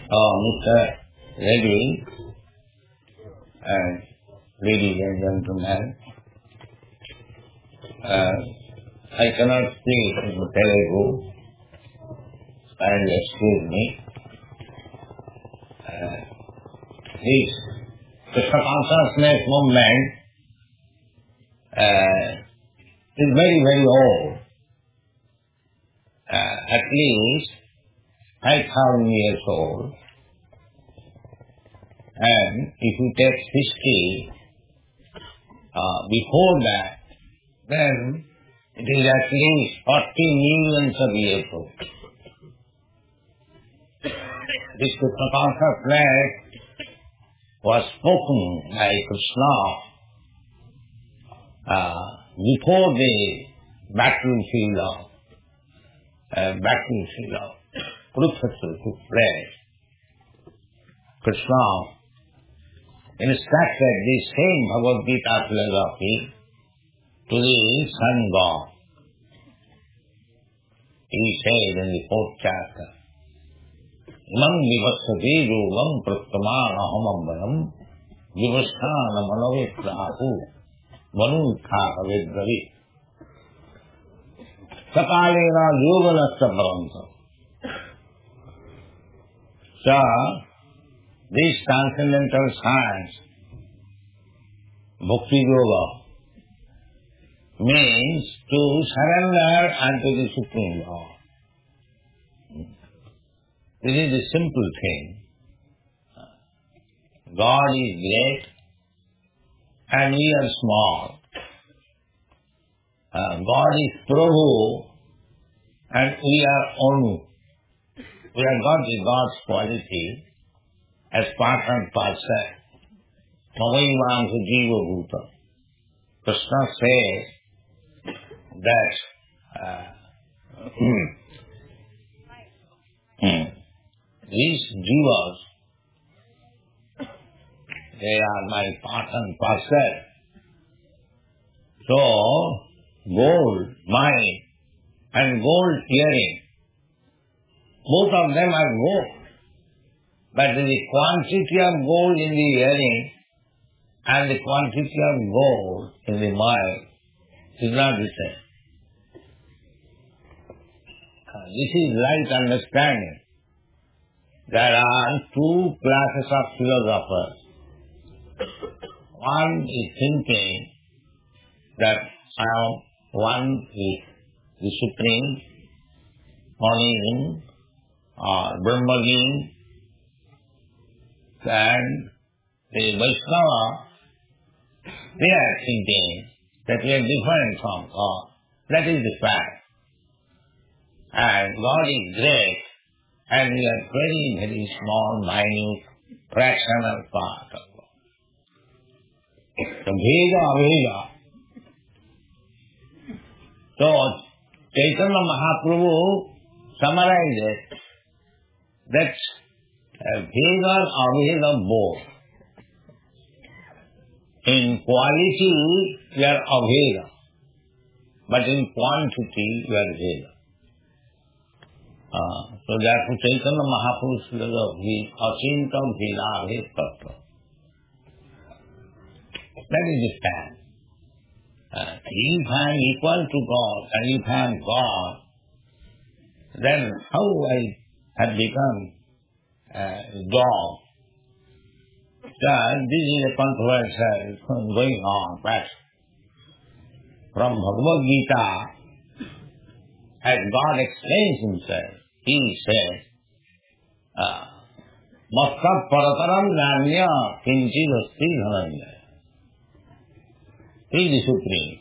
Mr. Reddy and ladies and gentlemen, I cannot speak in Telugu, and excuse me. This Krishna consciousness movement is very, very old, at least 5,000 years old. And if you take history before that, then it is at least 40 millions of years old. This Krishna consciousness was spoken by Krishna before the battlefield of Kurukshetra took place. Krishna instructed the same Bhagavad Gita philosophy to the sun god. He said in the 4th chapter, Imam vivasati yogam prattamana hamambaram vivasthana manavitrahu manukha vedgavi sakalena yoganasta paranta. So, this transcendental science, Bhakti Yoga, means to surrender unto the Supreme Lord. This is a simple thing. God is great and we are small. God is Prabhu and we are Anu. We have got the God's quality as part and parcel. Mavaivansa jiva bhuta. Krishna says that these jivas, they are my part and parcel. So, gold, mine, and gold earring, both of them are gold. But the quantity of gold in the earring and the quantity of gold in the mine is not the same. This is right understanding. There are two classes of philosophers. One is thinking that I am one with the Supreme, one is Brahma being, and the Vaishnava, they are thinking that we are different from God. That is the fact. And God is great, and we are very, very small, minute, fractional part of God. So, Bheda Aveda. So, Chaitanya Mahaprabhu summarizes that Bheda Aveda both. In quality, we are Aveda, but in quantity, we are Veda. So therefore, Chaitanya Mahaprabhu's philosophy, Achinta Bheda Aveda Tattva. That is the stand. If I am equal to God, and if I am God, then how I have become God? This is a controversy going on. But from Bhagavad Gita, as God explains himself, he says, Matta parataram nanya kinchid asti dhananjaya. He is the Supreme.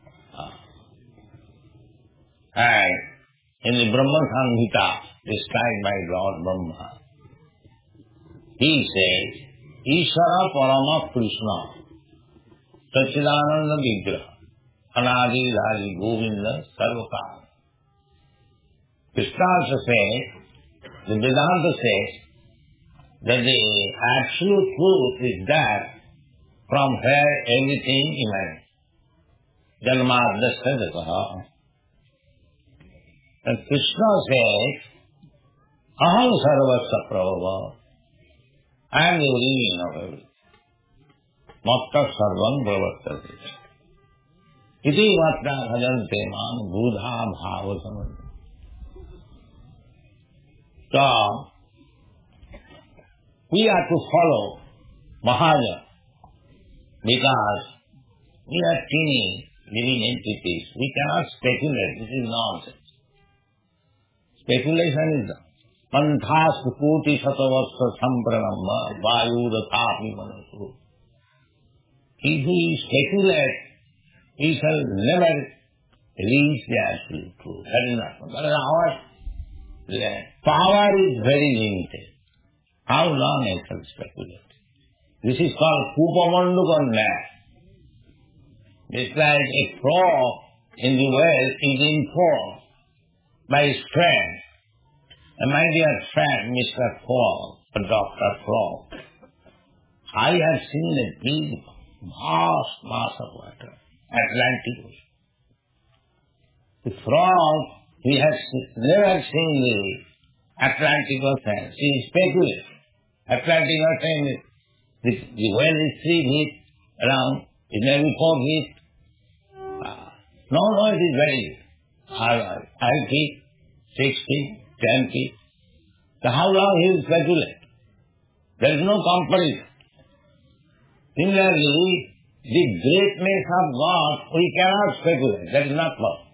And in the Brahma Samhita, described by Lord Brahma, he says, Ishvara Parama Krishna, Sachidananda Vigraha, Anadi Raji Govinda Sarvakara. Krishna also says, the Vedanta says, that the absolute truth is that from where everything emanates. Janmadya Sadhaka. And Krishna says, Aham sarvasya prabhava. I am the origin of everything. Matta sarvam pravattati. Iti matra bhajante mam buddha bhava samanta. So, we are to follow Mahayana because we are teeny living entities. We cannot speculate. This is nonsense. Speculation is panthas kuti satavassa sampranamma vayudathapi manasu. If we speculate, we shall never reach the absolute truth. That is not. But our power is very limited. How long I shall speculate? This is called Kupamandukanda. It's like a frog in the well is informed by his friend. And my dear friend, Mr. Frog, or Dr. Frog, I have seen a big, vast mass of water, Atlantic Ocean. The frog, he has never seen the Atlantic Ocean. He speculates. Atlantic Ocean, the well is 3 feet around, it may be 4 feet. No, it is very 5 feet, 6 feet, 10 feet. So how long he will speculate? There is no comparison. Similarly, the greatness of God, we cannot speculate. That is not possible.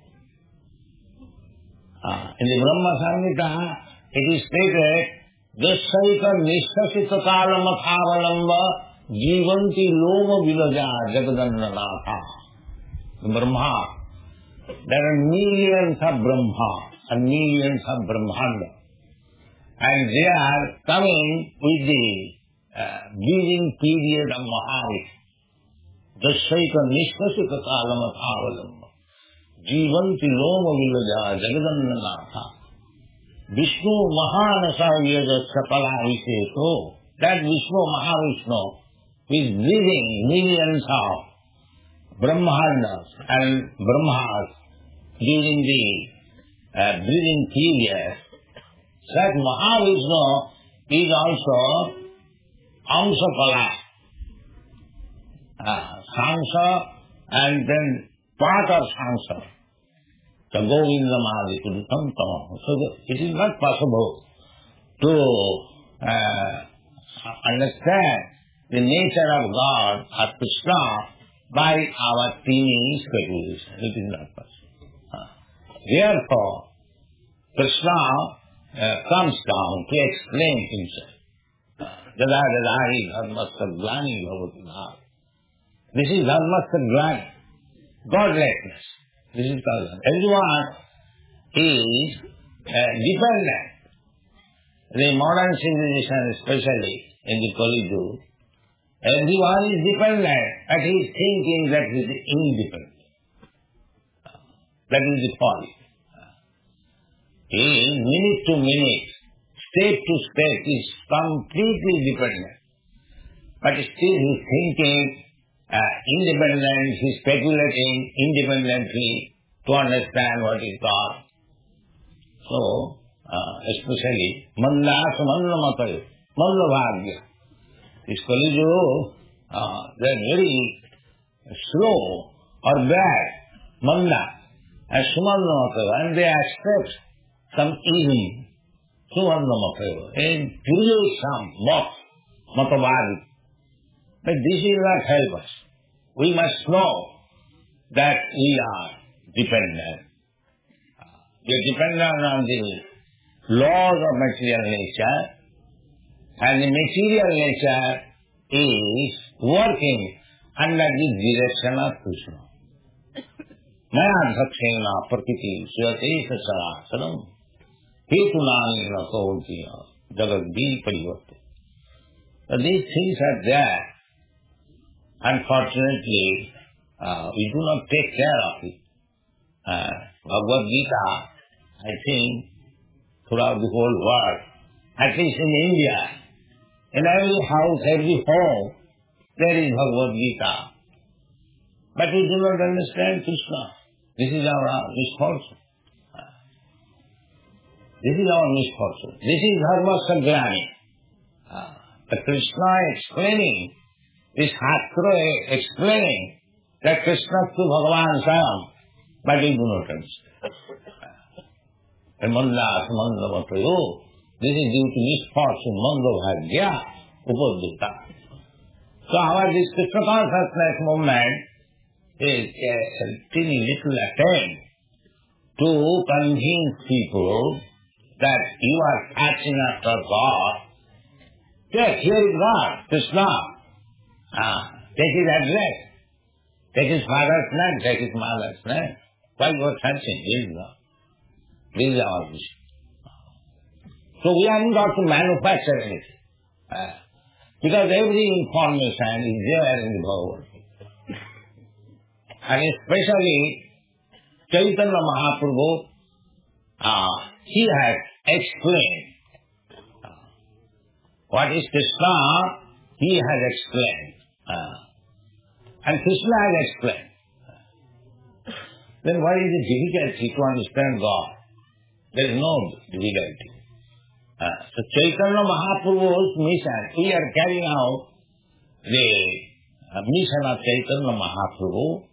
In the Brahma Samhita, it is stated, Jassaika nishasita kalamathavalamba jivanti loma vilaja jagadannanatha. Brahma. There are millions of Brahma and millions of Brahmanda. And they are coming with the breathing period of Mahavishnu. Jassaika nishasita kalamathavalamba jivanti loma vilaja jagadannanatha. Vishnu Mahanasa Sapala Viseto, that Vishnu Mahavishnu is breathing millions of Brahmanas and Brahmas during the breathing period. That Mahavishnu is also Amsapala, Sansa and then part of Sansa. So Govindamadi Kudutam Tamam. So it is not possible to understand the nature of God or Krishna by our teeny speculation. It is not possible. Therefore, Krishna comes down to explain himself. Dadadadari dharmasya glani bhavati bhav. This is dharmasya glani, godlessness. This is called. Everyone is dependent. The modern civilization, especially in the Kali Yuga, everyone is dependent, but he is thinking that he is independent. That is the folly. He is minute to minute, state to state, is completely dependent. But still he is thinking independent, he is speculating independently to understand what is God. So, especially, Mandas Mandamatayo, Mandabhagya. This Kali Yuga, they are very slow or bad, Manda, and Sumandamatayo, and they accept some evil, Sumandamatayo, and produce some Matabhagya. But this will not help us. We must know that we are dependent. We are dependent on the laws of material nature, and the material nature is working under the direction of Krishna. Maya dhakshena prakriti swate sasaranam hetunani rakotiya jagadi parivarte. So these things are there. Unfortunately, we do not take care of it. Bhagavad Gita, I think, throughout the whole world, at least in India, in every house, every home, there is Bhagavad Gita. But we do not understand Krishna. This is our misfortune. This is our misfortune. This is Dharma Sagrani. The Krishna explaining, this Shastra explaining that Krishna to Bhagavan Sam, but we do not understand. Mandas Mandavatayo, this is due to misfortune, Mandavagya, Upadita. So our this Krishna consciousness movement is a teeny little attempt to convince people that you are catching after God. Yes, here is God, Krishna. Take his address. Take his father's name, take his mother's name. Why you are searching? This is our vision. So we are not to manufacture anything. Because every information is there in the Bhagavad Gita. And especially Chaitanya Mahaprabhu, he has explained what is Krishna, he has explained. And Krishna has explained. Then what is the difficulty to understand God? There is no difficulty. So Chaitanya Mahaprabhu's mission, we are carrying out the mission of Chaitanya Mahaprabhu.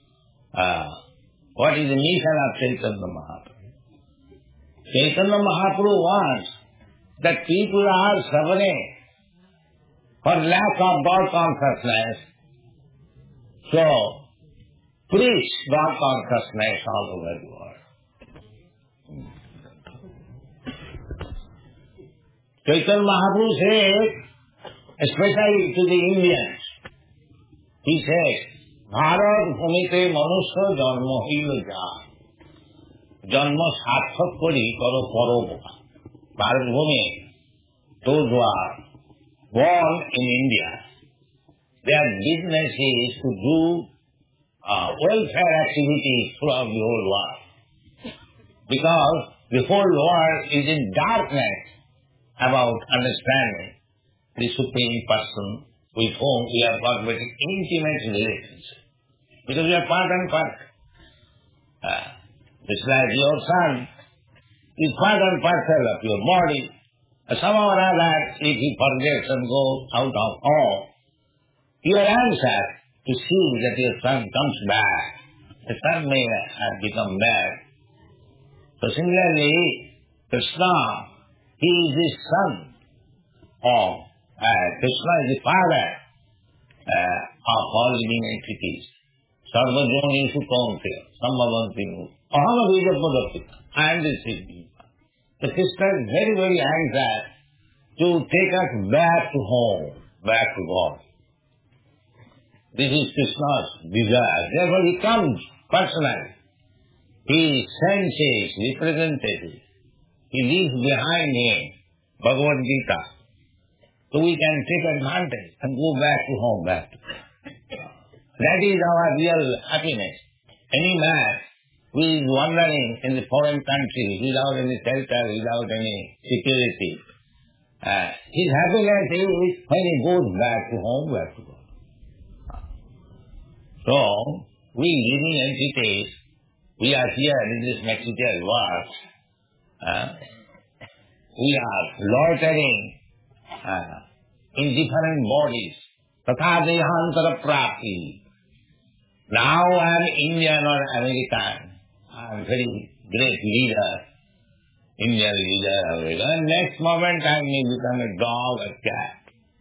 What is the mission of Chaitanya Mahaprabhu? Chaitanya Mahaprabhu wants that people are suffering for lack of God consciousness. So, preach God consciousness all over the world. Chaitanya Mahaprabhu said, especially to the Indians, he said, Bharat bhumite manusya janma hila jaa. Janma sarthak kori karo paropa. Bharat bhumi, those who are born in India, their business is to do welfare activities throughout the whole world. Because the whole world is in darkness about understanding the Supreme Person with whom we have got very intimate relationship. Because we are part and part. It's like your son is part and parcel of your body. Somehow or other, if he forgets and goes out of home, you are anxious to see that your son comes back. The son may have become bad. So similarly, Krishna, he is the son of Krishna is the father of all living entities. Sarva Jonishu Kaunteya, Sambhavanti, Aham Abhijapadapi. I am the Siddhi. The Krishna is very, very anxious to take us back to home, back to God. This is Krishna's desire. Therefore he comes personally. He sends his representative. He leaves behind him Bhagavad Gita. So we can take advantage and go back to home, back to God. That is our real happiness. Any man who is wandering in the foreign country without any shelter, without any security, his happiness is when he goes back to home, back to God. So, we living entities, we are here in this material world. We are loitering in different bodies. Tatha dehantara prapti. Now I am Indian or American. I am very great leader, Indian leader, American. Next moment I may become a dog, a cat.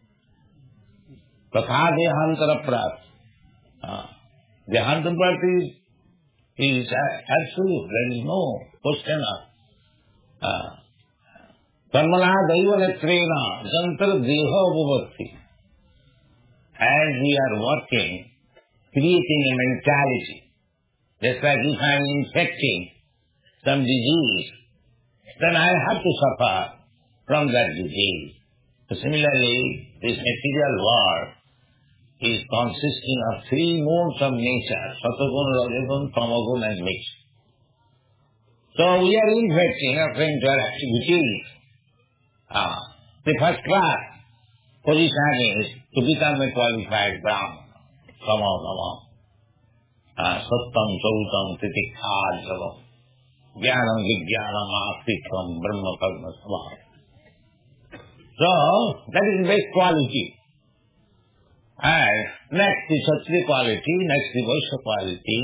Tatha dehantara prapti. Dehantara prapti is absolute. There is no question of Karmana daiva netrena jantar deha bhavati. As we are working, creating a mentality, just like if I am infecting some disease, then I have to suffer from that disease. So similarly, this material world is consisting of three modes of nature, Satagun, Rajagun, Tamagun and mixed. So we are infecting according to our activities. The first class position is to become a qualified Brahman. Sama. Sattam, Chautam, Titikha, Javam. Jnanam vijnanam astitam brahma karma svabha. So, that is the best quality. And next is Kshatriya quality, next is Vaishya quality.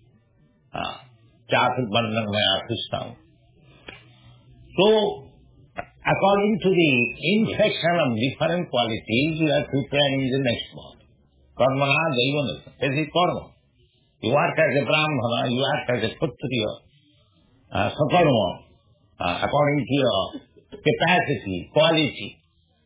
Chatur bandhan maya system. So, according to the infection of different qualities, you are preparing the next one. Karmana daivanasa. That is karma. You work as a brahmana, you work as a kshatriya, sakarma, according to your capacity, quality.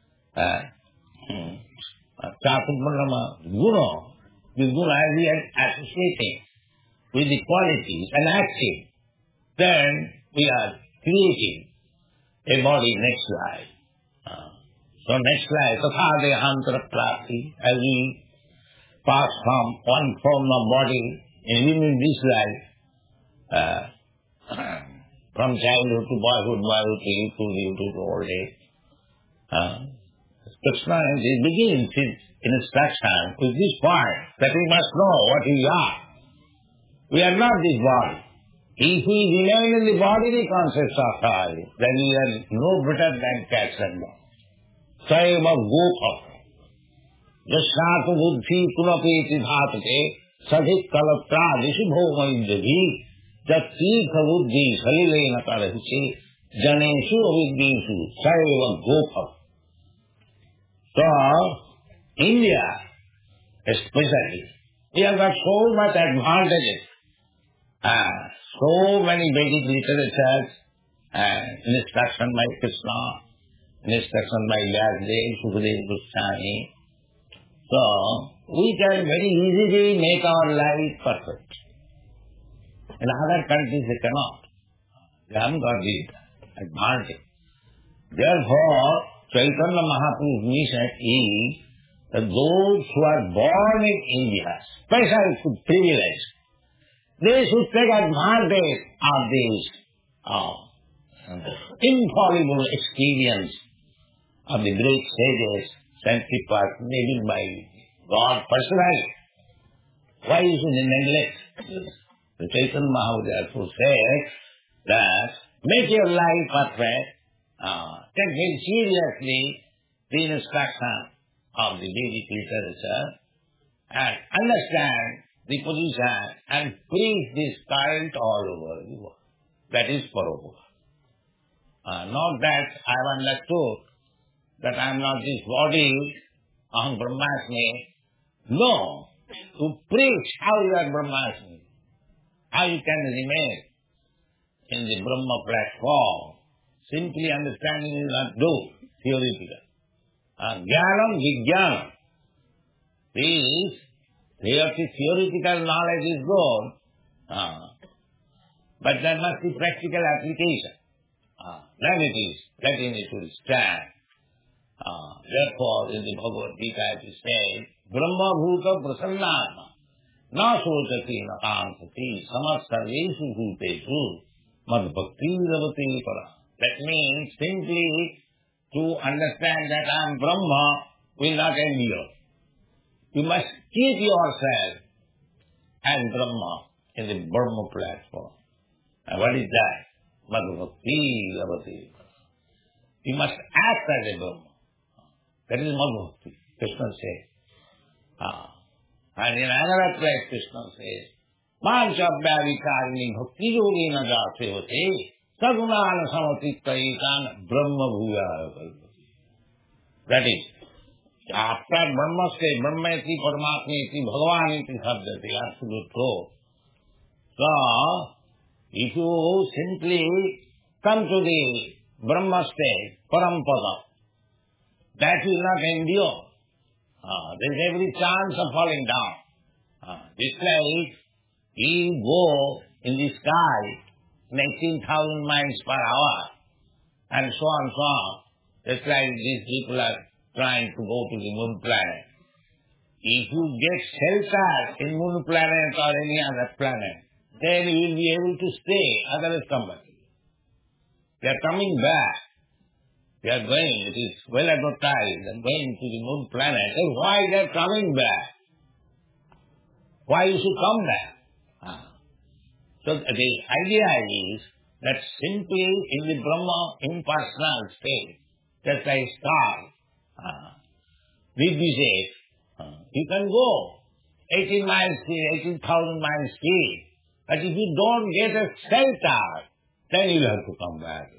Chaturmandama guna, the guna we are associating with the qualities and acting, then we are creating a body next life. So next life, tatha dehantara prapti, as we pass from one form of body in this life, from childhood to boyhood to youthhood to old age. Krishna begins his instruction with this point, that we must know what we are. We are not this body. If we remain in the bodily conscious of then we are no better than cats and dogs. Sayama gopa. Jasnatu buddhi kunapeti bhatake sadhik kalatra dishibho maindri jat tirtha buddhi salilena karahiche janeshu aviddhishu sayama gopa. So, India, especially, we have got so much advantages. So many Vedic literatures, instruction by Krishna, instruction by Vyasadeva, Sukadeva Goswami. So, we can very easily make our life perfect. In other countries they cannot. They haven't got the advantage. Therefore, Chaitanya Mahaprabhu's mission is that those who are born in India, special privilege, they should take advantage of this infallible experience of the great sages, sanctified, made by God personally. Why you should neglect? The Chaitanya Mahaprabhu said that make your life perfect. Take very seriously the instruction of the Vedic literature and understand the position and preach this current all over the world. That is Prabhupada. Not that I have understood that I am not this body, Aham Brahmasmi. No, to preach how you are Brahmasmi, how you can remain in the Brahma platform. Simply understanding is not do, theoretical. Jnanam vijnanam. This theoretical knowledge is good, but there must be practical application. Then it will stand. Therefore, in the Bhagavad Gita it is said, Brahma bhuta prasannatma na sochati na kansati samat sarveshu bhuteshu mad bhakti ravati para. That means simply to understand that I am Brahma will not end here. You must keep yourself as Brahma in the Brahma platform. And what is that? Madhvakti Ravati. You must act as a Brahma. That is Madhvakti. Krishna says. And in another place Krishna says, Manchabhyavikarini bhakti yogena jasevate Sadhunana samatittaitan brahma bhuya kalpati. That is, after Brahma state, Brahmeti, Paramatmeti, Bhagavaniti sabdati, absolute truth. So, if you simply come to the Brahma state, Parampada, that will not endure. There is every chance of falling down. This like, you go in the sky, 19,000 miles per hour, and so on. Just like these people are trying to go to the moon planet. If you get shelter in moon planet or any other planet, then you will be able to stay, otherwise come back. They are coming back. They are going, it is well advertised, they are going to the moon planet. Then why they are coming back? Why you should come back? So the idea is that simply in the Brahma impersonal state, just like star, Vidvishet, you can go 18,000 miles speed, but if you don't get a shelter, then you'll have to come back.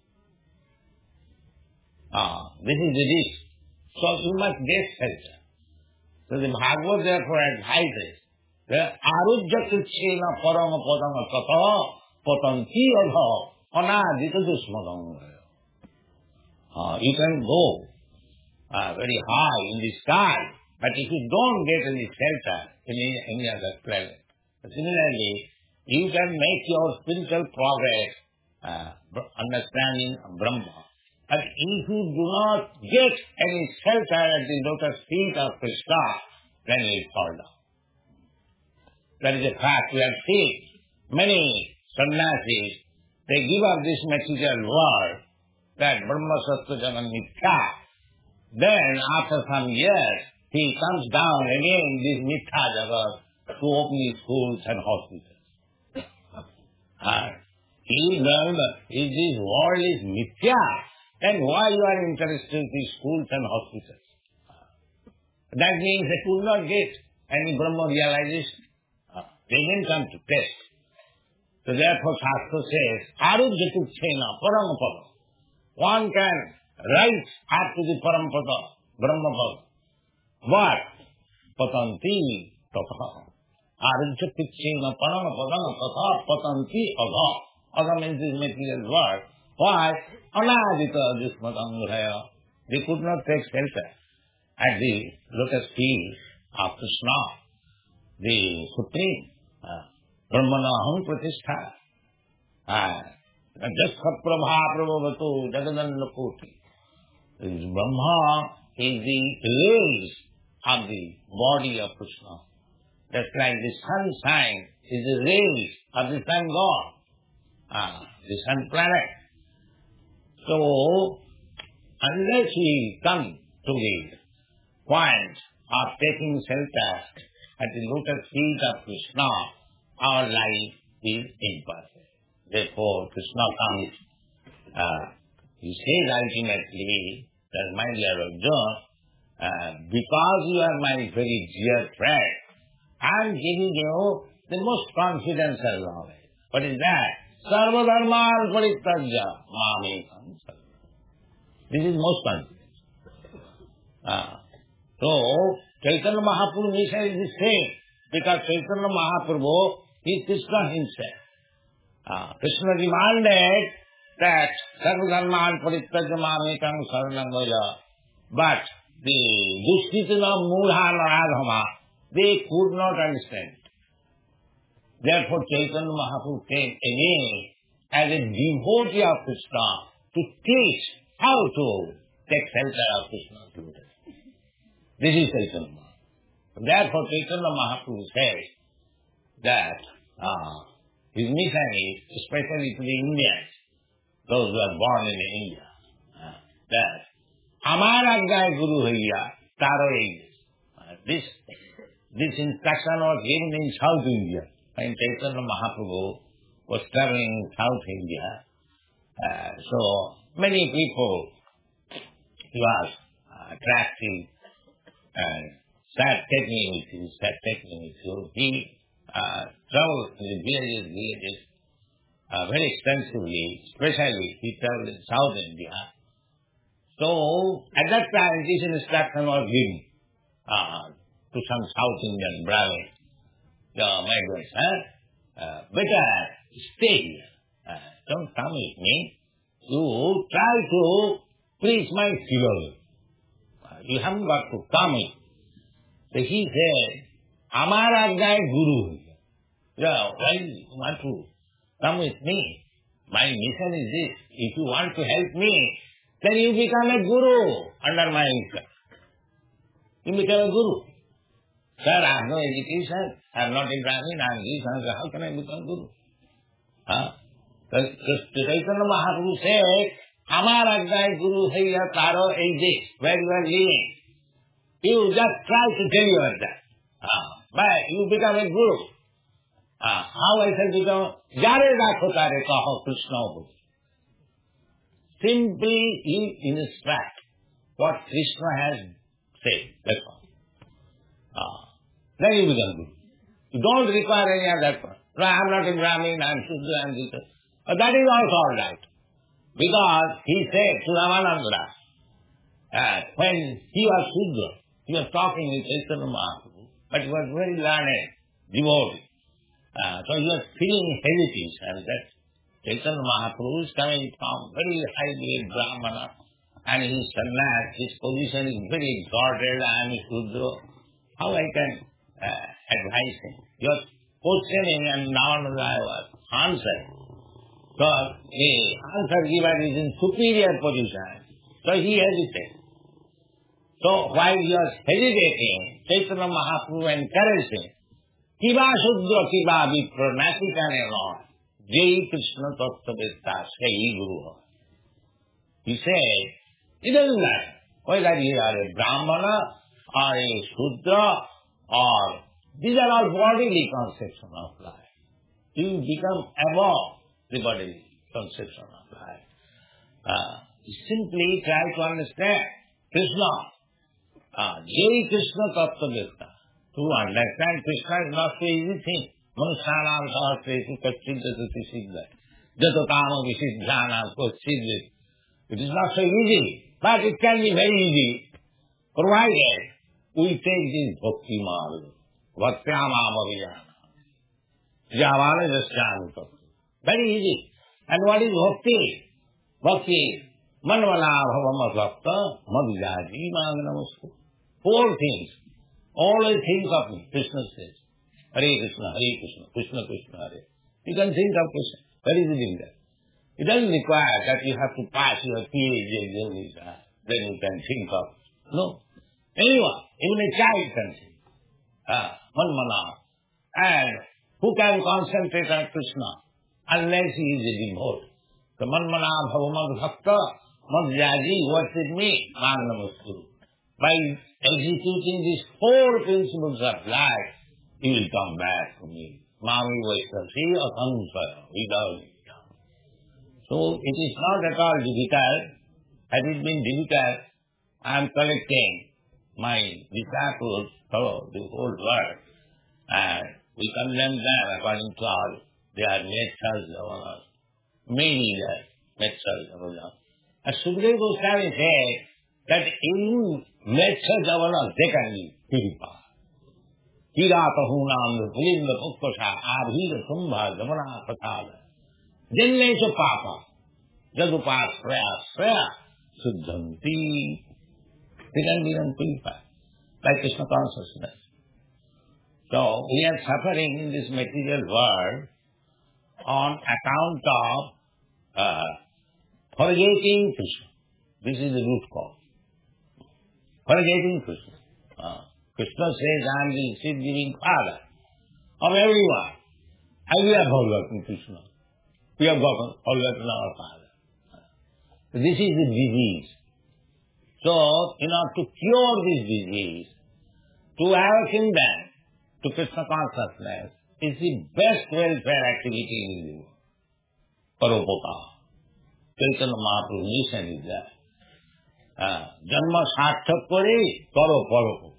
This is the risk. So you must get shelter. So the Bhagavad therefore advises that arujya kitchena parama padama tata patanti adha anadita dusmadam. You can go very high in the sky, but if you don't get any shelter in any other planet, similarly, you can make your spiritual progress, understanding Brahma. But if you do not get any shelter at the lotus feet of Krishna, then you will fall down. That is a fact we have seen. Many sannyasis, they give up this material world, that Brahma Sattva Jagan Mithya. Then after some years, he comes down again in this Mithya Jagat to open schools and hospitals. He learned if this world is Mithya, then why you are interested in these schools and hospitals? That means they could not get any Brahma realization. They didn't come to test. So therefore Shastra says, Arujya Tukshena Paramapada. One can rise up to the Parampapada, Brahmapada. But Patanti Tata. Arujya Tukshena Paramapada Tata Patanti Adha. Adha means this material world. Why? Anadita Dusmatangraya. They could not take shelter at the lotus feet of Krishna, the Supreme. Brahmanaham Pratishtha. Jasaprabha Prabhavatu Jagadanlakoti. Brahma is the rays of the body of Krishna. Just like the sunshine is the rays of the sun god, the sun planet. So, unless we come to the point of taking shelter at the lotus feet of Krishna, our life is imperfect. Therefore, Krishna comes, he says ultimately that, my dear Arjuna, because you are my very dear friend, I am giving you the most confidential knowledge. What is that? Sarva dharman parittajya mamekam sarva. This is most confidential. So, Chaitanya Mahaprabhu mission is the same, because Chaitanya Mahaprabhu is Krishna himself. Krishna demanded that Sarva dharman parittajya mamekam saranam vaja, but the Dushkritana Mudha Naradhama, they could not understand. Therefore, Chaitanya Mahaprabhu came again as a devotee of Krishna to teach how to take shelter of Krishna's lotus. This is Chaitanya Mahaprabhu. Therefore, Chaitanya Mahaprabhu says that his mission is, especially to the Indians, those who are born in India, that Amar Ajnai Guru Haiya Taro English. This instruction was given in South India. When Chaitanya Mahaprabhu was traveling in South India, so many people, he was attractive and sat taking with you. He traveled in the villages very extensively, especially he traveled in South India. So at that time this instruction was given to some South Indian Brahmin. My dear sir, better stay here. Don't come with me. You try to preach my philosophy. You haven't got to come with me. So he said, Amar Ajnai Guru. Why you want to come with me? My mission is this. If you want to help me, then you become a guru under my instruction. You become a guru. Sir, I have no education. I am not a Brahmin. I am this. How can I become guru? Chaitanya Mahaprabhu said, Amar Ajnai Guru Haiya Taro Eji, where you are living. You just try to tell you that. But you become a guru. How I shall become? Jare rakho tare kaho Krishna bhuti. Simply you instruct what Krishna has said. That's all. Then you become Guru. You don't require any other person. No, I am not a Brahmin, I am Shudra, I am this. But that is also all right. Because he said to Ramananda, when he was Shudra, he was talking with Chaitanya Mahaprabhu, but he was very learned, devotee. So he was feeling hesitation that Chaitanya Mahaprabhu is coming from very high-grade Brahmana, and his sannyas, his position is very exalted, I am a Shudra. How I can advise him? You are questioning and Navana was answering. So the answer giver is in superior position. So he hesitated. So while he was hesitating, Chaitanya Mahaprabhu encouraged him. Kiva Shudra Kiva Vipra Nasikane Lord. Jai Krishna Tattvavedta Sai Guru. He said, it doesn't matter whether you are a Brahmana or a Shudra or these are all bodily conceptions of life. You become above the bodily conception of life. Simply try to understand Krishna. Jai Krishna Tattvavedta. To understand Krishna is not so easy thing. Manusyanam sahasresu kachchidasati siddha. Jato kama visiddhanam kachchidasati. It is not so easy, but it can be very easy, provided we take this bhakti marga. Bhaktyamamavijana. Javana jasyamita. Very easy. And what is bhakti? Bhakti. Manvana bhavama bhakta madhyaji magnamastu. 4 things. Always think of me. Krishna says. Hare Krishna, Hare Krishna, Krishna Krishna, Hare. You can think of Krishna. Very easy in that. It doesn't require that you have to pass your PhD exam, then you can think of. No. Anyone, even a child can think. Manmana. And who can concentrate on Krishna unless he is a devotee? The Manmana Bhavamad Bhakta Madhyaji worship me, Magnamasturu. By executing these 4 principles of life, he will come back to me. Mami Vaishnasi Asansaya, without it. So it is not at all difficult. Had it been difficult, I am collecting my disciples through the whole world, and we condemn them according to all their methas, javanas. Many methas, javanas. And Sukadeva Goswami said that in methas, javanas, they can be purified. Kiratahunam, Pulinda Pukkasha, Abhira Kumbha, Jamana Patada. Jannesha Papa, Jadupas Freya, Suddhanti. They can be purified by Krishna consciousness. So we are suffering in this material world on account of forgetting Krishna. This is the root cause. Forgetting Krishna. Krishna says, I am the seed-giving Father of everyone. And we have forgotten Krishna. We have forgotten our Father. So this is the disease. So, in order to cure this disease, to awaken them to Krishna consciousness is the best welfare activity in the world. Paropokara. Chaitanya Mahaprabhu's mission is that. Janma sarthak kore, karo paropokara.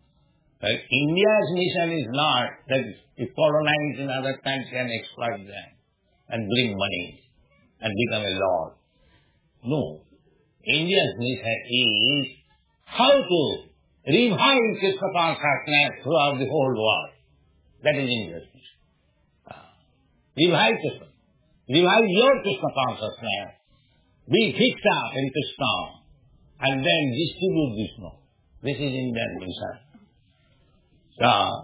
India's mission is not that you colonize in other countries and exploit them and bring money and become a lord. No. India's mission is how to revive Krishna consciousness throughout the whole world. That is India's mission. Revive Krishna. Revive your Krishna consciousness. Be fixed up in Krishna and then distribute Krishna. This is Indian mission. So,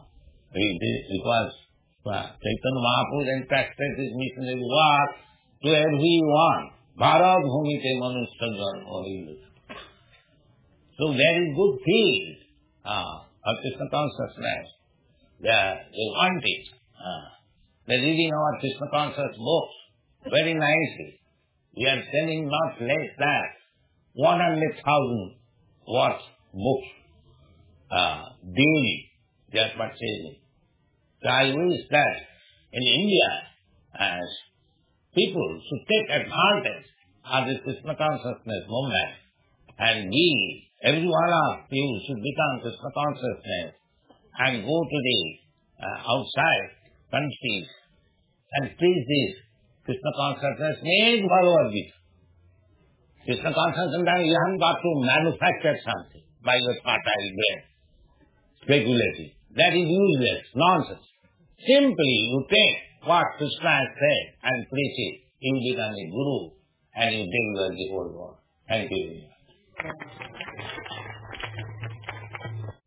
it was Chaitanya Mahaprabhu entrusted his missionary work to everyone. Bharat bhumite manusya janma. So there is good field of Krishna consciousness. They want it. They are reading our Krishna conscious books very nicely. We are selling not less than 100,000 worth books daily. They are purchasing. So I wish that in India, as people should take advantage of this Krishna consciousness movement, and we, every one of you, should become Krishna consciousness and go to the outside countries and preach this Krishna consciousness made Bhagavad Gita. Krishna consciousness, you haven't got to manufacture something by your fertile brain, speculative. That is useless, nonsense. Simply you take what Krishna has said and preach it. You become a guru and you deliver the whole world. Thank you very much.